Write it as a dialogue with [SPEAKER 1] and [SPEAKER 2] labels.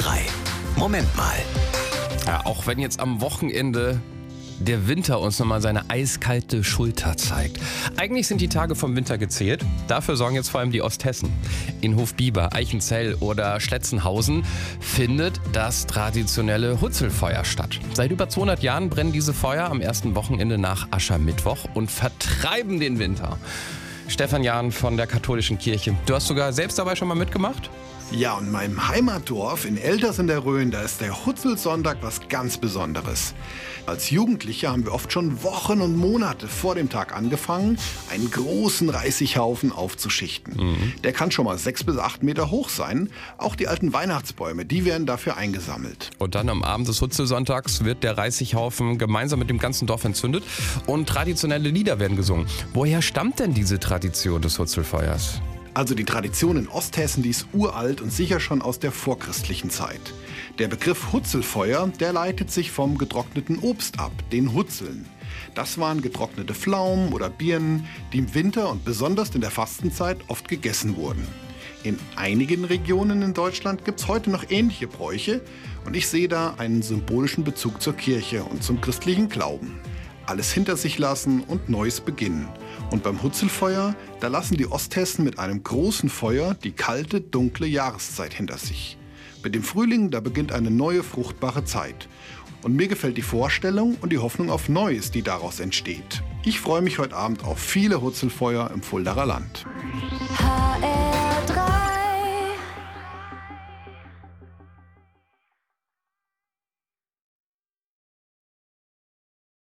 [SPEAKER 1] SR3. Moment mal.
[SPEAKER 2] Ja, auch wenn jetzt am Wochenende der Winter uns nochmal seine eiskalte Schulter zeigt. Eigentlich sind die Tage vom Winter gezählt. Dafür sorgen jetzt vor allem die Osthessen. In Hofbiber, Eichenzell oder Schletzenhausen findet das traditionelle Hutzelfeuer statt. Seit über 200 Jahren brennen diese Feuer am ersten Wochenende nach Aschermittwoch und vertreiben den Winter. Stefan Jahn von der Katholischen Kirche. Du hast sogar selbst dabei schon mal mitgemacht?
[SPEAKER 3] Ja, und in meinem Heimatdorf in Elters in der Rhön, da ist der Hutzelsonntag was ganz Besonderes. Als Jugendliche haben wir oft schon Wochen und Monate vor dem Tag angefangen, einen großen Reisighaufen aufzuschichten. Der kann schon mal 6 bis 8 Meter hoch sein. Auch die alten Weihnachtsbäume, die werden dafür eingesammelt.
[SPEAKER 2] Und dann am Abend des Hutzelsonntags wird der Reisighaufen gemeinsam mit dem ganzen Dorf entzündet und traditionelle Lieder werden gesungen. Woher stammt denn diese Tradition des Hutzelfeuers?
[SPEAKER 3] Also die Tradition in Osthessen, die ist uralt und sicher schon aus der vorchristlichen Zeit. Der Begriff Hutzelfeuer, der leitet sich vom getrockneten Obst ab, den Hutzeln. Das waren getrocknete Pflaumen oder Birnen, die im Winter und besonders in der Fastenzeit oft gegessen wurden. In einigen Regionen in Deutschland gibt es heute noch ähnliche Bräuche und ich sehe da einen symbolischen Bezug zur Kirche und zum christlichen Glauben. Alles hinter sich lassen und Neues beginnen. Und beim Hutzelfeuer, da lassen die Osthessen mit einem großen Feuer die kalte, dunkle Jahreszeit hinter sich. Mit dem Frühling, da beginnt eine neue, fruchtbare Zeit. Und mir gefällt die Vorstellung und die Hoffnung auf Neues, die daraus entsteht. Ich freue mich heute Abend auf viele Hutzelfeuer im Fuldaer Land.
[SPEAKER 4] HR